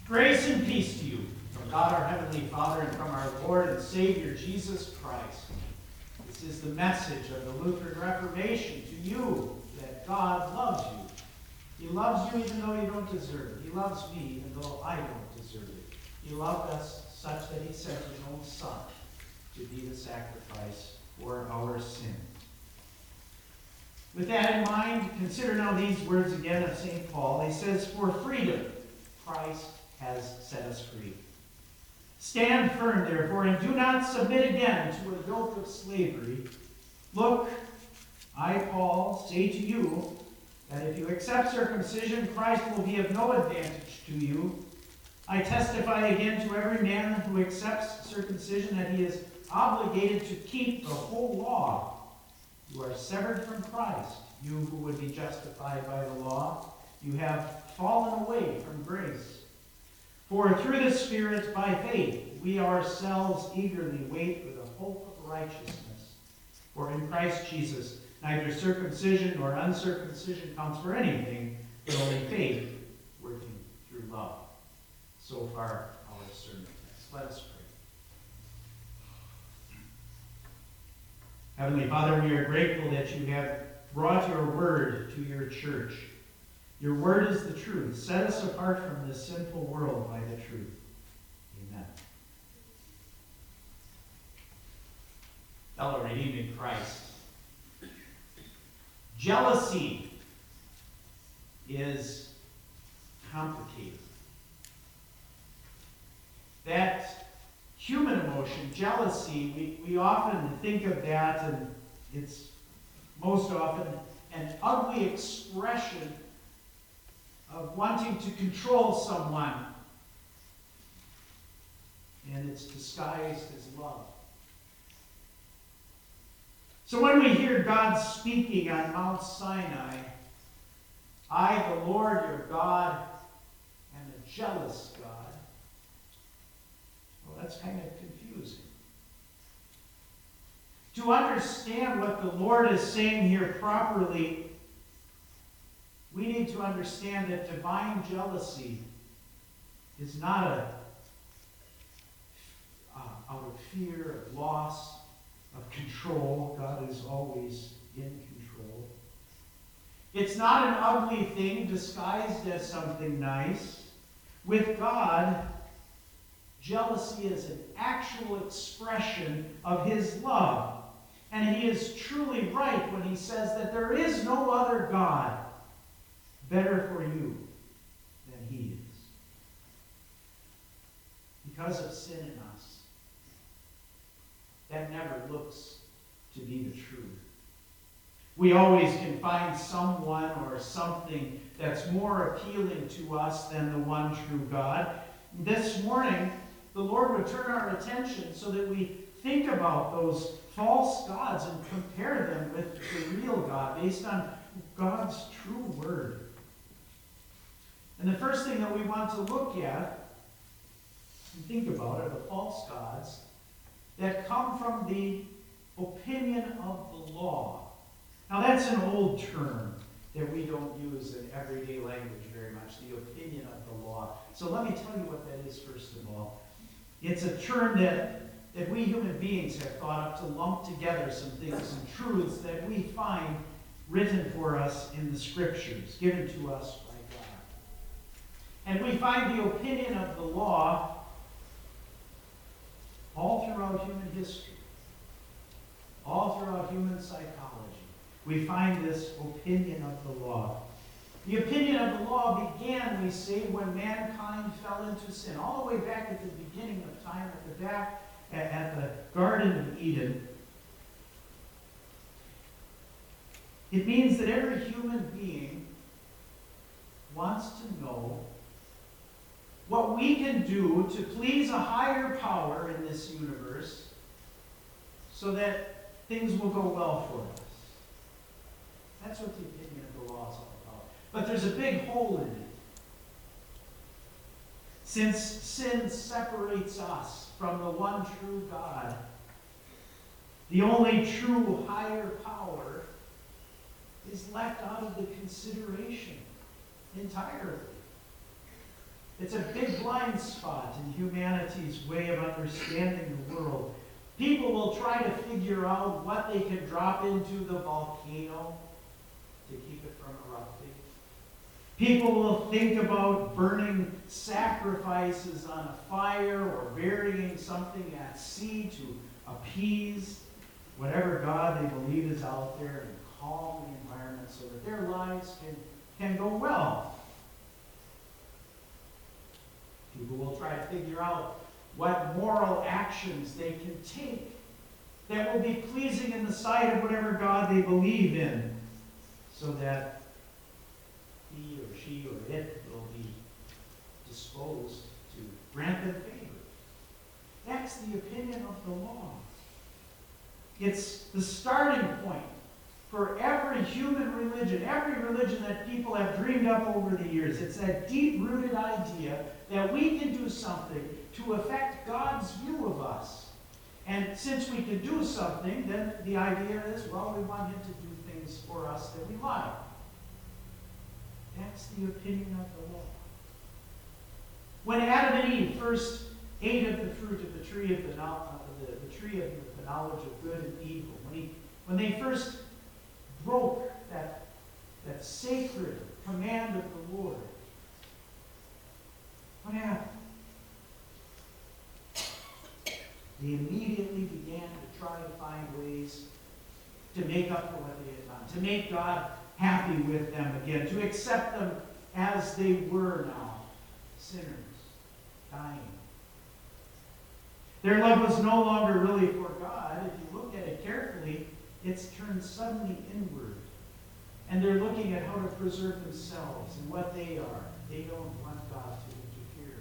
Grace and peace to you from God our Heavenly Father and from our Lord and Savior Jesus Christ. This is the message of the Lutheran Reformation to you, that God loves you. He loves you even though you don't deserve it. He loves me even though I don't deserve it. He loved us such that he sent his own Son to be the sacrifice for our sin. With that in mind, consider now these words again of St. Paul. He says, "For freedom Christ has set us free. Stand firm, therefore, and do not submit again to a yoke of slavery. Look, I, Paul, say to you that if you accept circumcision, Christ will be of no advantage to you. I testify again to every man who accepts circumcision that he is obligated to keep the whole law. You are severed from Christ, you who would be justified by the law. You have fallen away from grace. For through the Spirit, by faith, we ourselves eagerly wait for the hope of righteousness. For in Christ Jesus, neither circumcision nor uncircumcision counts for anything, but only faith working through love." So far, our sermon text. Let us pray. Heavenly Father, we are grateful that you have brought your word to your church. Your word is the truth. Set us apart from this sinful world by the truth. Amen. Fellow redeemed in Christ, jealousy is complicated. That human emotion, jealousy, we often think of that, and it's most often an ugly expression of wanting to control someone. And it's disguised as love. So when we hear God speaking on Mount Sinai, "I, the Lord your God, am a jealous God," well, that's kind of confusing. To understand what the Lord is saying here properly, we need to understand that divine jealousy is not out of fear of loss, of control. God is always in control. It's not an ugly thing disguised as something nice. With God, jealousy is an actual expression of his love. And he is truly right when he says that there is no other God better for you than he is. Because of sin in us, that never looks to be the truth. We always can find someone or something that's more appealing to us than the one true God. This morning, the Lord would turn our attention so that we think about those false gods and compare them with the real God based on God's true word. And the first thing that we want to look at and think about are the false gods that come from the opinion of the law. Now that's an old term that we don't use in everyday language very much, the opinion of the law. So let me tell you what that is first of all. It's a term that we human beings have thought up to lump together some things and truths that we find written for us in the Scriptures, given to us by God. And we find the opinion of the law all throughout human history, all throughout human psychology. We find this opinion of the law. The opinion of the law began, we say, when mankind fell into sin, all the way back at the beginning of time, at the Garden of Eden. It means that every human being wants to know what we can do to please a higher power in this universe so that things will go well for us. That's what the opinion of the law is all about. But there's a big hole in it. Since sin separates us from the one true God, the only true higher power is left out of the consideration entirely. It's a big blind spot in humanity's way of understanding the world. People will try to figure out what they can drop into the volcano to keep it from erupting. People will think about burning sacrifices on a fire or burying something at sea to appease whatever God they believe is out there and calm the environment so that their lives can go well. People will try to figure out what moral actions they can take that will be pleasing in the sight of whatever God they believe in, so that he or she or it will be disposed to grant them favor. That's the opinion of the law. It's the starting point for every human religion, every religion that people have dreamed up over the years. It's that deep-rooted idea that we can do something to affect God's view of us. And since we can do something, then the idea is, well, we want him to do things for us that we like. That's the opinion of the law. When Adam and Eve first ate of the fruit of the tree of the knowledge of good and evil, when they first broke that sacred command of the Lord, what happened? They immediately began to try to find ways to make up for what they had done, to make God happy with them again, to accept them as they were now, sinners, dying. Their love was no longer really for God. If you look at it carefully, it's turned suddenly inward. And they're looking at how to preserve themselves and what they are. They don't want God to interfere.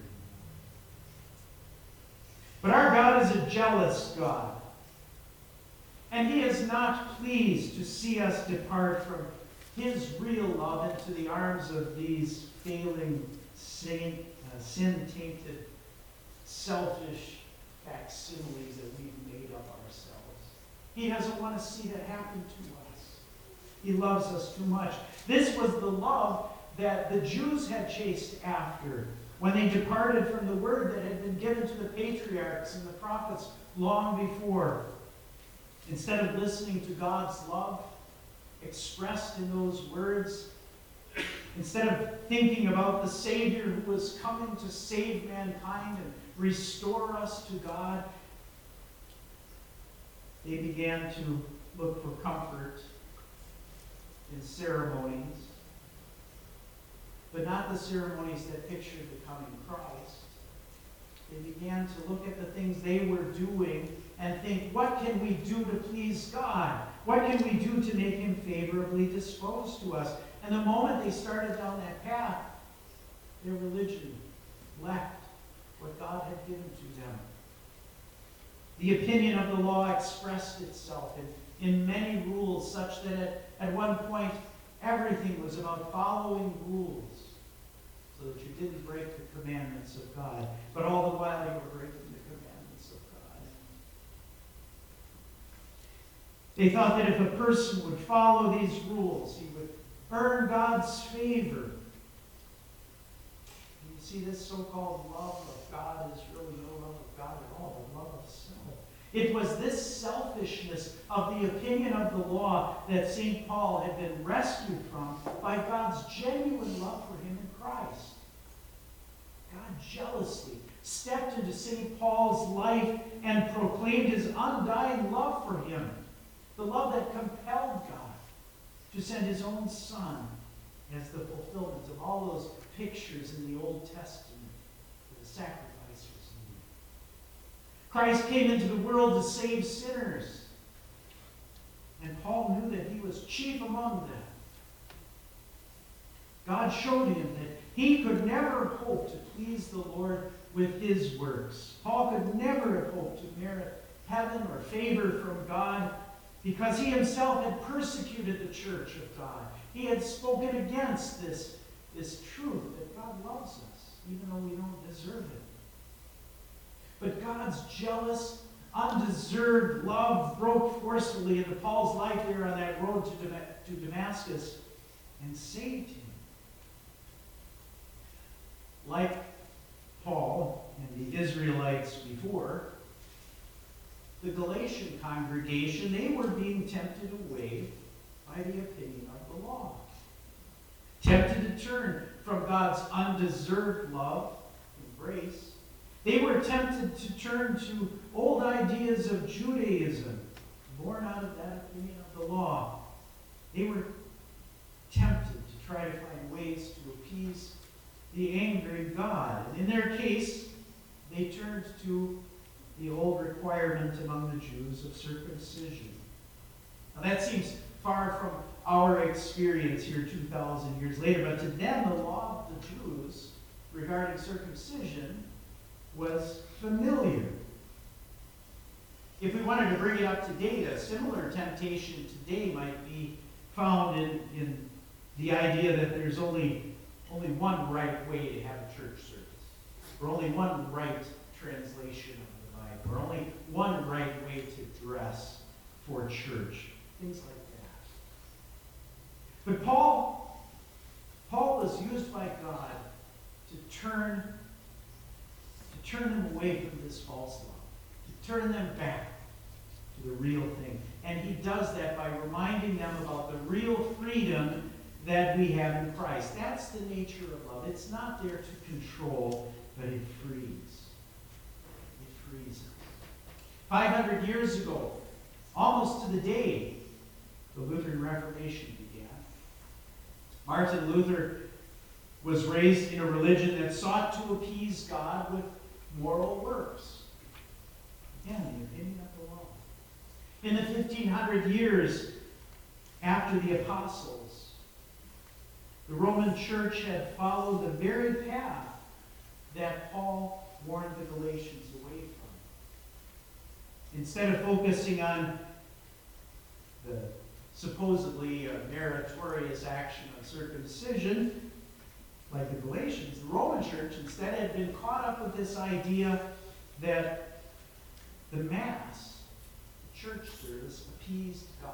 But our God is a jealous God. And he is not pleased to see us depart from his real love into the arms of these failing, sin-tainted, selfish facsimiles that we've made of ourselves. He doesn't want to see that happen to us. He loves us too much. This was the love that the Jews had chased after when they departed from the word that had been given to the patriarchs and the prophets long before. Instead of listening to God's love expressed in those words, instead of thinking about the Savior who was coming to save mankind and restore us to God, they began to look for comfort in ceremonies, but not the ceremonies that pictured the coming Christ. They began to look at the things they were doing and think, what can we do to please God? What can we do to make him favorably disposed to us? And the moment they started down that path, their religion left what God had given to them. The opinion of the law expressed itself in many rules, such that at one point everything was about following rules so that you didn't break the commandments of God, but all the while you were breaking the commandments of God. They thought that if a person would follow these rules, he would earn God's favor. You see, this so-called love of God is really no love of God at all, but love of self. It was this selfishness of the opinion of the law that St. Paul had been rescued from by God's genuine love for him in Christ. God jealously stepped into St. Paul's life and proclaimed his undying love for him, the love that compelled God to send his own Son as the fulfillment of all those pictures in the Old Testament for the sacrifice was needed. Christ came into the world to save sinners, and Paul knew that he was chief among them. God showed him that he could never hope to please the Lord with his works. Paul could never have hoped to merit heaven or favor from God because he himself had persecuted the church of God. He had spoken against this truth that God loves us, even though we don't deserve it. But God's jealous, undeserved love broke forcefully into Paul's life there on that road to Damascus and saved him. Like writes before, the Galatian congregation, they were being tempted away by the opinion of the law. Tempted to turn from God's undeserved love and grace. They were tempted to turn to old ideas of Judaism, born out of that opinion of the law. They were tempted to try to find ways to appease the angry God. And in their case, they turned to the old requirement among the Jews of circumcision. Now that seems far from our experience here 2,000 years later, but to them the law of the Jews regarding circumcision was familiar. If we wanted to bring it up to date, a similar temptation today might be found in the idea that there's only one right way to have a church service, or only one right translation of the Bible, or only one right way to dress for church, things like that. But Paul was used by God to turn them away from this false law, to turn them back to the real thing. And he does that by reminding them about the real freedom that we have in Christ. That's the nature of love. It's not there to control, but it frees. It frees us. 500 years ago, almost to the day, the Lutheran Reformation began. Martin Luther was raised in a religion that sought to appease God with moral works. Again, the opinion of the law. In the 1500 years after the apostles, the Roman Church had followed the very path that Paul warned the Galatians away from. Instead of focusing on the supposedly meritorious action of circumcision, like the Galatians, the Roman Church instead had been caught up with this idea that the Mass, the church service, appeased God.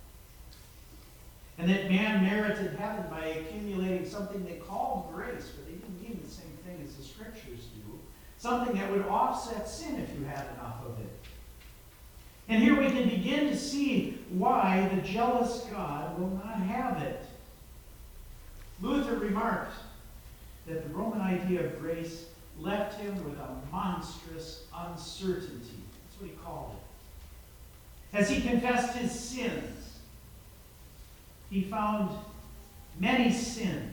And that man merited heaven by accumulating something they called grace, but they didn't mean the same thing as the Scriptures do. Something that would offset sin if you had enough of it. And here we can begin to see why the jealous God will not have it. Luther remarked that the Roman idea of grace left him with a monstrous uncertainty. That's what he called it. As he confessed his sins, he found many sins,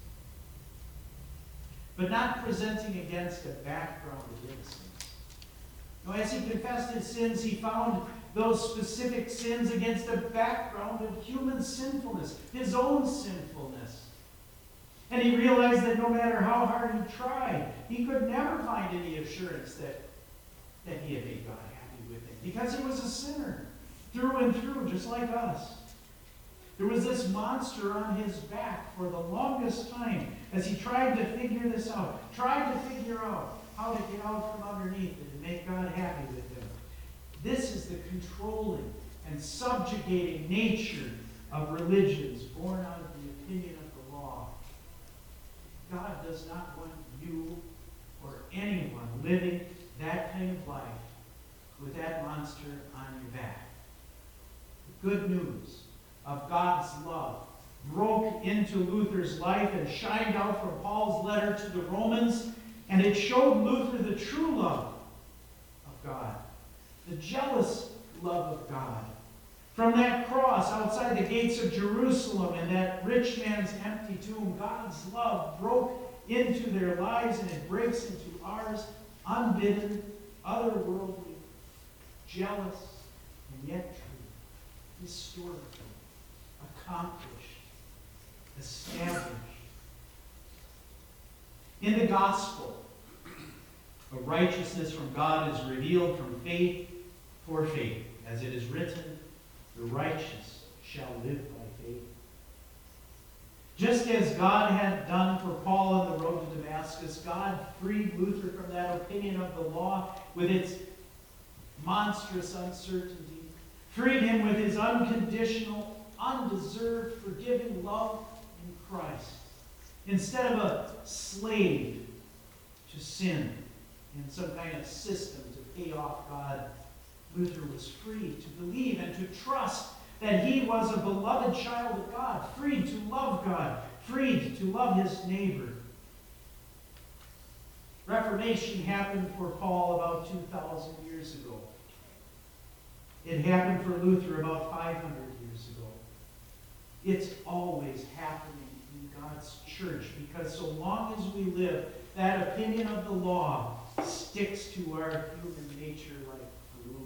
but not presenting against a background of innocence. No, as he confessed his sins, he found those specific sins against a background of human sinfulness, his own sinfulness. And he realized that no matter how hard he tried, he could never find any assurance that he had made God happy with him, because he was a sinner through and through, just like us. There was this monster on his back for the longest time as he tried to figure this out, tried to figure out how to get out from underneath it and make God happy with him. This is the controlling and subjugating nature of religions born out of the opinion of the law. God does not want you or anyone living that kind of life with that monster on your back. The good news of God's love broke into Luther's life and shined out from Paul's letter to the Romans, and it showed Luther the true love of God, the jealous love of God. From that cross outside the gates of Jerusalem and that rich man's empty tomb, God's love broke into their lives, and it breaks into ours, unbidden, otherworldly, jealous, and yet true, historical, accomplished, established. In the gospel, a righteousness from God is revealed from faith for faith. As it is written, the righteous shall live by faith. Just as God had done for Paul on the road to Damascus, God freed Luther from that opinion of the law with its monstrous uncertainty, freed him with his unconditional, undeserved, forgiving love in Christ. Instead of a slave to sin, in some kind of system to pay off God. Luther was free to believe and to trust that he was a beloved child of God, free to love God, free to love his neighbor. Reformation happened for Paul about 2,000 years ago. It happened for Luther about 500 years ago. It's always happening in God's church, because so long as we live, that opinion of the law sticks to our human nature like glue.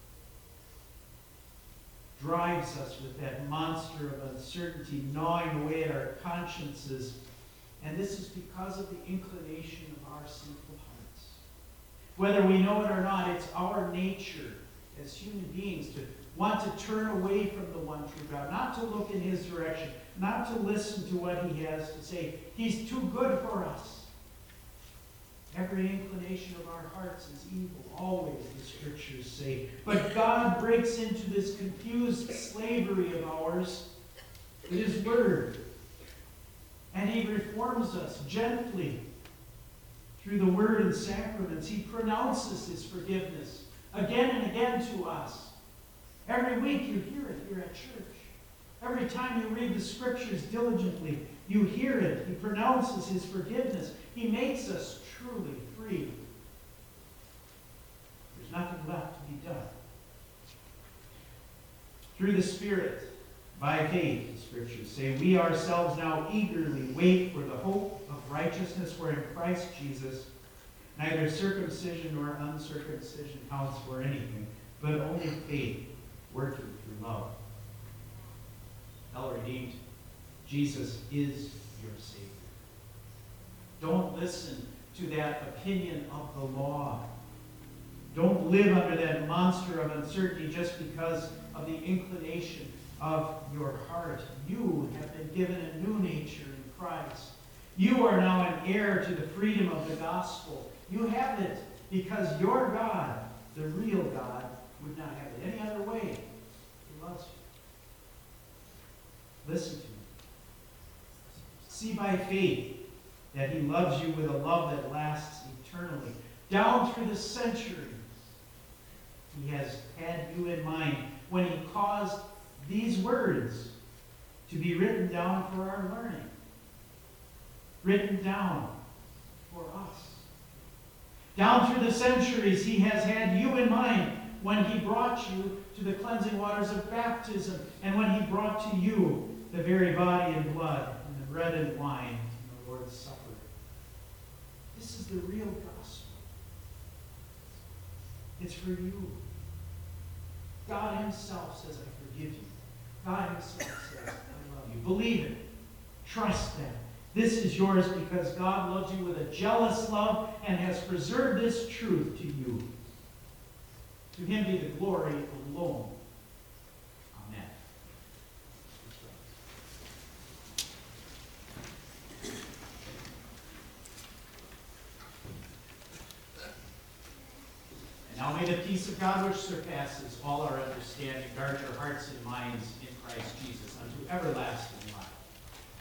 Drives us with that monster of uncertainty gnawing away at our consciences. And this is because of the inclination of our sinful hearts. Whether we know it or not, it's our nature as human beings to want to turn away from the one true God, not to look in his direction, not to listen to what he has to say. He's too good for us. Every inclination of our hearts is evil, always, the scriptures say. But God breaks into this confused slavery of ours with his word. And he reforms us gently through the word and sacraments. He pronounces his forgiveness again and again to us. Every week you hear it here at church. Every time you read the scriptures diligently, you hear it. He pronounces his forgiveness. He makes us truly free. There's nothing left to be done. Through the Spirit, by faith, the scriptures say, we ourselves now eagerly wait for the hope of righteousness, where in Christ Jesus neither circumcision nor uncircumcision counts for anything, but only faith working through love. Well redeemed, Jesus is your Savior. Don't listen to that opinion of the law. Don't live under that monster of uncertainty just because of the inclination of your heart. You have been given a new nature in Christ. You are now an heir to the freedom of the gospel. You have it because your God, the real God, would not have it any other way. He loves you. Listen to him. See by faith that he loves you with a love that lasts eternally. Down through the centuries, he has had you in mind when he caused these words to be written down for our learning. Written down for us. Down through the centuries, he has had you in mind when he brought you to the cleansing waters of baptism, and when he brought to you the very body and blood and the bread and wine in the Lord's Supper. This is the real gospel. It's for you. God himself says, I forgive you. God himself says, I love you. Believe it. Trust that. This is yours because God loves you with a jealous love and has preserved this truth to you. To him be the glory alone. Amen. And now may the peace of God, which surpasses all our understanding, guard your hearts and minds in Christ Jesus unto everlasting life.